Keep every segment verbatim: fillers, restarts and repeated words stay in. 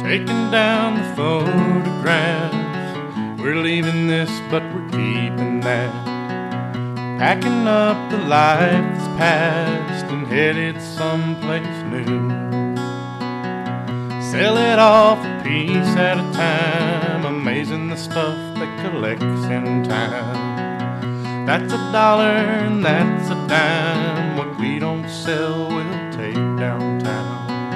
taking down the photographs. We're leaving this, but we're keeping that. Packing up the life that's past and headed someplace new. Sell it off a piece at a time. Amazing the stuff that collects in time. That's a dollar and that's a dime. What we don't sell, we'll take downtown.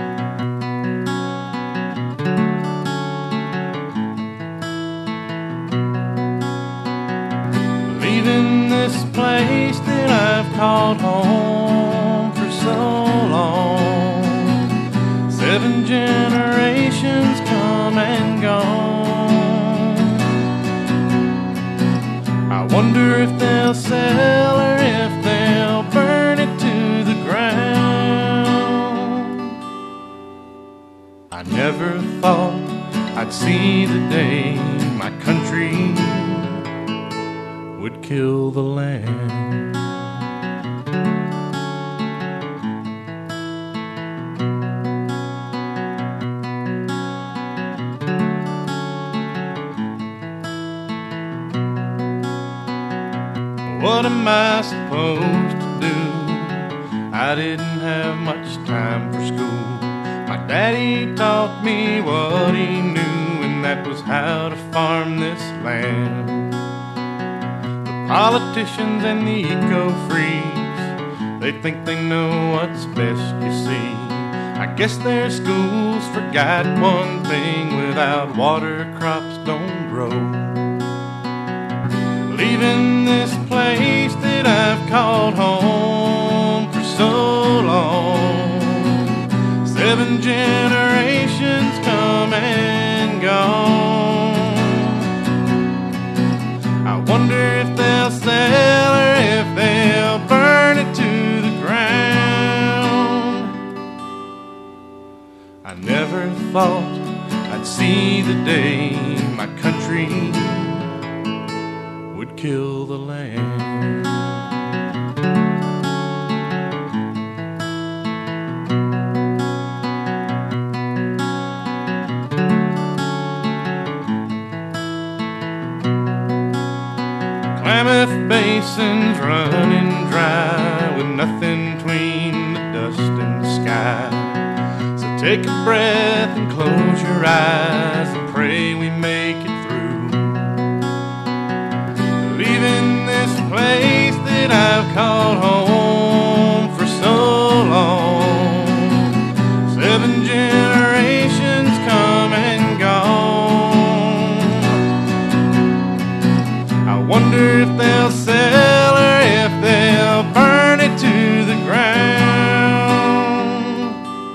Leaving this place that I've called home for so long. Seven generations come and gone. I wonder if they'll sell or if they'll burn it to the ground. I never thought I'd see the day my country would kill the land. What am I supposed to do? I didn't have much time for school. My daddy taught me what he knew, and that was how to farm this land. The politicians and the eco-freaks, they think they know what's best, you see. I guess their schools forgot one thing: without water, crops don't grow. Leaving this place that I've called home for so long. Seven generations come and gone. I wonder if they'll sell or if they'll burn it to the ground. I never thought I'd see the day my country would kill the land. Klamath Basin's running dry with nothing between the dust and the sky. So take a breath and close your eyes and pray we make it through. Leaving this place that I've called home for so long. Seven generations come and gone. I wonder if they'll sell or if they'll burn it to the ground.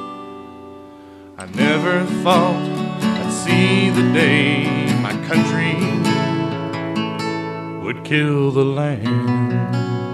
I never thought I'd see the day my country would kill the land.